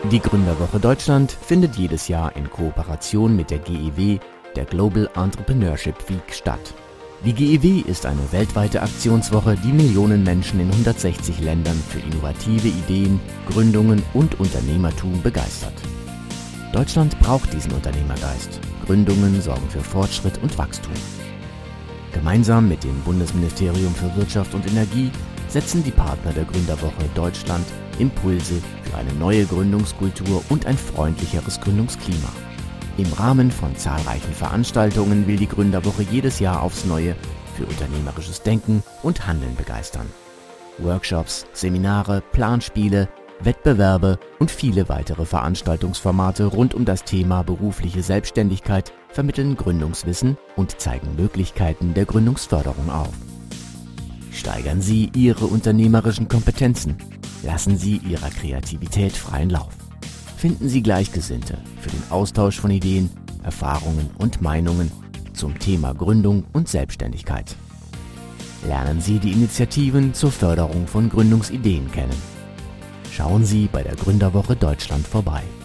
Die Gründerwoche Deutschland findet jedes Jahr in Kooperation mit der GEW, der Global Entrepreneurship Week, statt. Die GEW ist eine weltweite Aktionswoche, die Millionen Menschen in 160 Ländern für innovative Ideen, Gründungen und Unternehmertum begeistert. Deutschland braucht diesen Unternehmergeist. Gründungen sorgen für Fortschritt und Wachstum. Gemeinsam mit dem Bundesministerium für Wirtschaft und Energie setzen die Partner der Gründerwoche Deutschland Impulse für eine neue Gründungskultur und ein freundlicheres Gründungsklima. Im Rahmen von zahlreichen Veranstaltungen will die Gründerwoche jedes Jahr aufs Neue für unternehmerisches Denken und Handeln begeistern. Workshops, Seminare, Planspiele, Wettbewerbe und viele weitere Veranstaltungsformate rund um das Thema berufliche Selbstständigkeit vermitteln Gründungswissen und zeigen Möglichkeiten der Gründungsförderung auf. Steigern Sie Ihre unternehmerischen Kompetenzen. Lassen Sie Ihrer Kreativität freien Lauf. Finden Sie Gleichgesinnte für den Austausch von Ideen, Erfahrungen und Meinungen zum Thema Gründung und Selbstständigkeit. Lernen Sie die Initiativen zur Förderung von Gründungsideen kennen. Schauen Sie bei der Gründerwoche Deutschland vorbei.